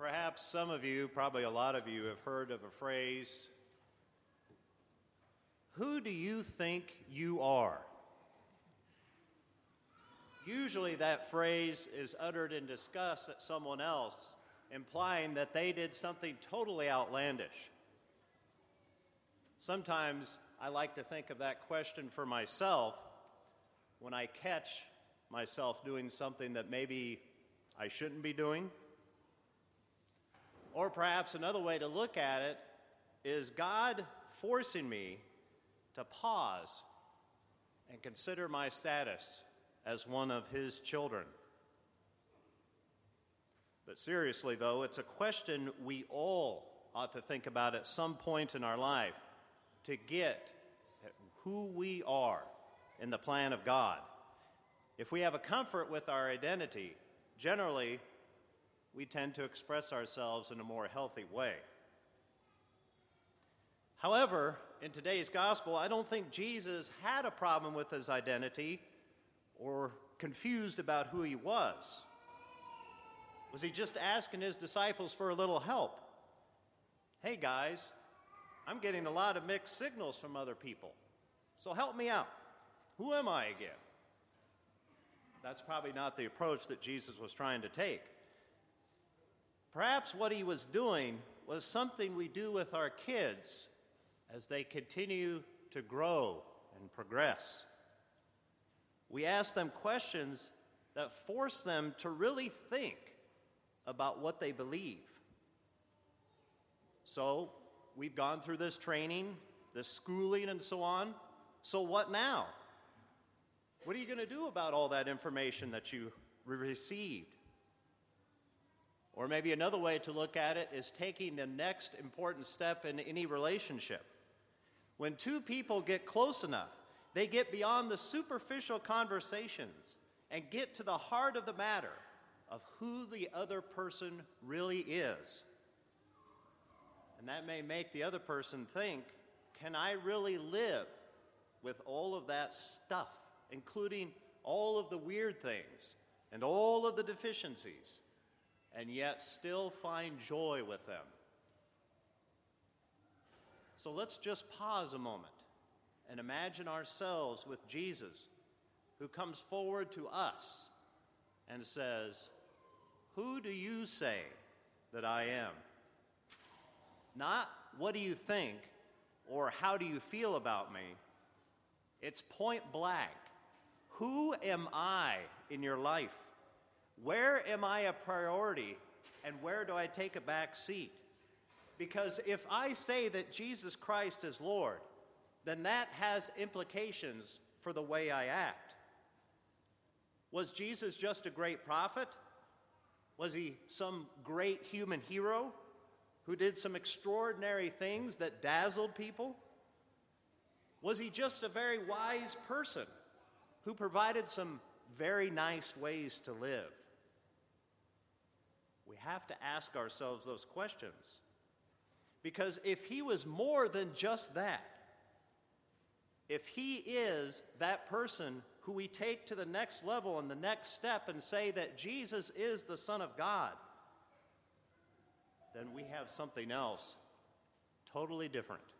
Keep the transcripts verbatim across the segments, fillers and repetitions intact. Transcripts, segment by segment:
Perhaps some of you, probably a lot of you, have heard of a phrase, "Who do you think you are?" Usually that phrase is uttered in disgust at someone else, implying that they did something totally outlandish. Sometimes I like to think of that question for myself when I catch myself doing something that maybe I shouldn't be doing. Or perhaps another way to look at it is God forcing me to pause and consider my status as one of His children. But seriously, though, it's a question we all ought to think about at some point in our life to get at who we are in the plan of God. If we have a comfort with our identity, generally, we tend to express ourselves in a more healthy way. However, in today's gospel, I don't think Jesus had a problem with his identity or confused about who he was. Was he just asking his disciples for a little help? Hey guys, I'm getting a lot of mixed signals from other people, so help me out. Who am I again? That's probably not the approach that Jesus was trying to take. Perhaps what he was doing was something we do with our kids as they continue to grow and progress. We ask them questions that force them to really think about what they believe. So, we've gone through this training, this schooling, and so on. So what now? What are you going to do about all that information that you received? Or maybe another way to look at it is taking the next important step in any relationship. When two people get close enough, they get beyond the superficial conversations and get to the heart of the matter of who the other person really is. And that may make the other person think, can I really live with all of that stuff, including all of the weird things and all of the deficiencies, and yet still find joy with them? So let's just pause a moment and imagine ourselves with Jesus, who comes forward to us and says, "Who do you say that I am?" Not what do you think or how do you feel about me. It's point blank. Who am I in your life? Where am I a priority, and where do I take a back seat? Because if I say that Jesus Christ is Lord, then that has implications for the way I act. Was Jesus just a great prophet? Was he some great human hero who did some extraordinary things that dazzled people? Was he just a very wise person who provided some very nice ways to live? We have to ask ourselves those questions. Because if he was more than just that, if he is that person who we take to the next level and the next step and say that Jesus is the Son of God, then we have something else totally different.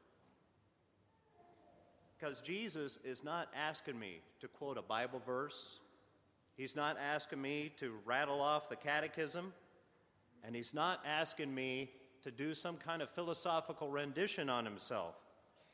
Because Jesus is not asking me to quote a Bible verse. He's not asking me to rattle off the catechism. And he's not asking me to do some kind of philosophical rendition on himself.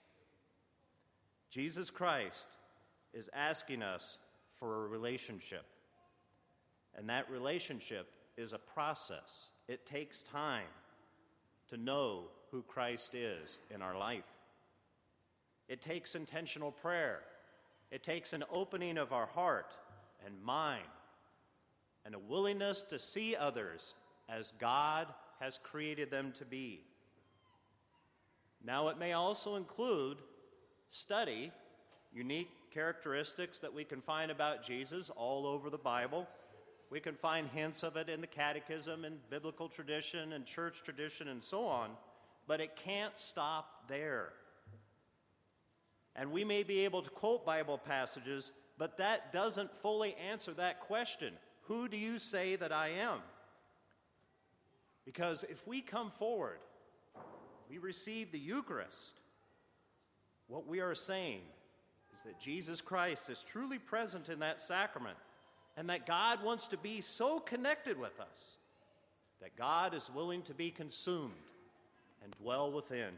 Jesus Christ is asking us for a relationship. And that relationship is a process. It takes time to know who Christ is in our life. It takes intentional prayer. It takes an opening of our heart and mind and a willingness to see others as God has created them to be. Now, it may also include study, unique characteristics that we can find about Jesus all over the Bible. We can find hints of it in the catechism and biblical tradition and church tradition and so on, but it can't stop there. And we may be able to quote Bible passages, but that doesn't fully answer that question. Who do you say that I am? Because if we come forward, we receive the Eucharist, what we are saying is that Jesus Christ is truly present in that sacrament, and that God wants to be so connected with us that God is willing to be consumed and dwell within.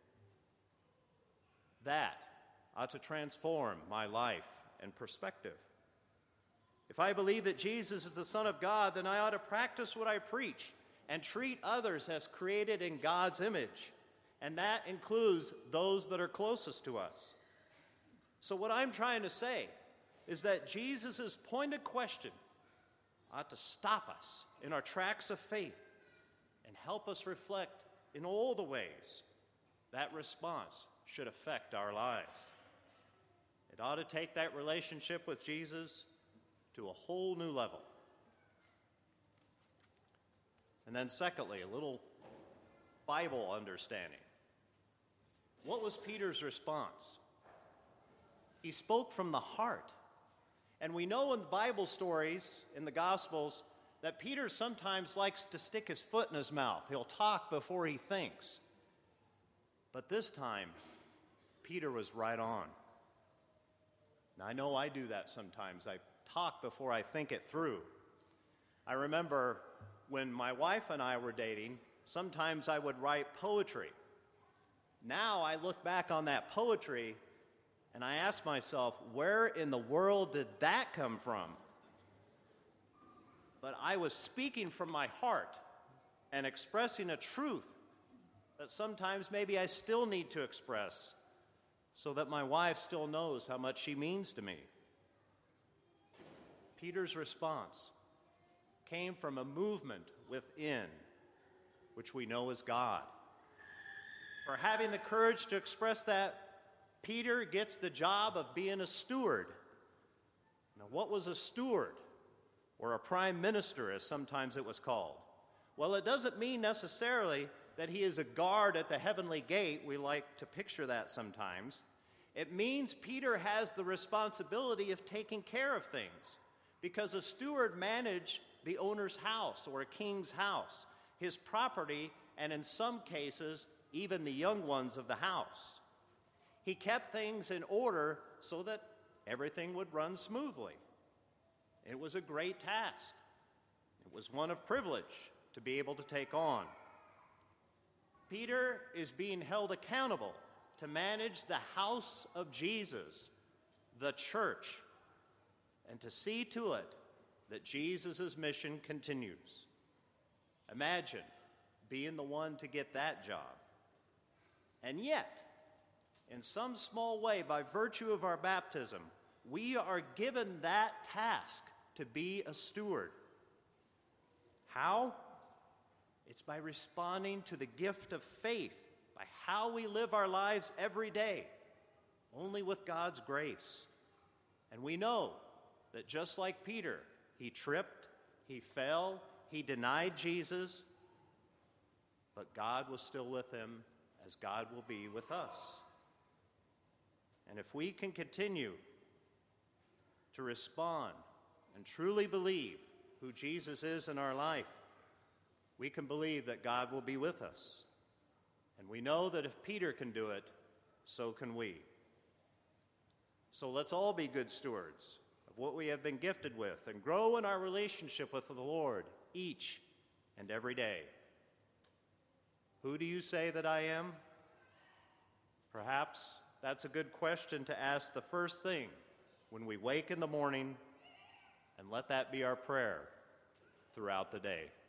That ought to transform my life and perspective. If I believe that Jesus is the Son of God, then I ought to practice what I preach and treat others as created in God's image, and that includes those that are closest to us. So what I'm trying to say is that Jesus' pointed question ought to stop us in our tracks of faith and help us reflect in all the ways that response should affect our lives. It ought to take that relationship with Jesus to a whole new level. And then secondly, a little Bible understanding. What was Peter's response? He spoke from the heart. And we know in the Bible stories, in the Gospels, that Peter sometimes likes to stick his foot in his mouth. He'll talk before he thinks. But this time, Peter was right on. Now, I know I do that sometimes. I talk before I think it through. I remember when my wife and I were dating, sometimes I would write poetry. Now I look back on that poetry and I ask myself, where in the world did that come from? But I was speaking from my heart and expressing a truth that sometimes maybe I still need to express so that my wife still knows how much she means to me. Peter's response came from a movement within, which we know is God. For having the courage to express that, Peter gets the job of being a steward. Now, what was a steward? Or a prime minister, as sometimes it was called? Well, it doesn't mean necessarily that he is a guard at the heavenly gate. We like to picture that sometimes. It means Peter has the responsibility of taking care of things, because a steward managed the owner's house or a king's house, his property, and in some cases, even the young ones of the house. He kept things in order so that everything would run smoothly. It was a great task. It was one of privilege to be able to take on. Peter is being held accountable to manage the house of Jesus, the church, and to see to it that Jesus' mission continues. Imagine being the one to get that job. And yet, in some small way, by virtue of our baptism, we are given that task to be a steward. How? It's by responding to the gift of faith, by how we live our lives every day, only with God's grace. And we know that just like Peter, he tripped, he fell, he denied Jesus, but God was still with him, as God will be with us. And if we can continue to respond and truly believe who Jesus is in our life, we can believe that God will be with us. And we know that if Peter can do it, so can we. So let's all be good stewards of what we have been gifted with and grow in our relationship with the Lord each and every day. Who do you say that I am? Perhaps that's a good question to ask the first thing when we wake in the morning, and let that be our prayer throughout the day.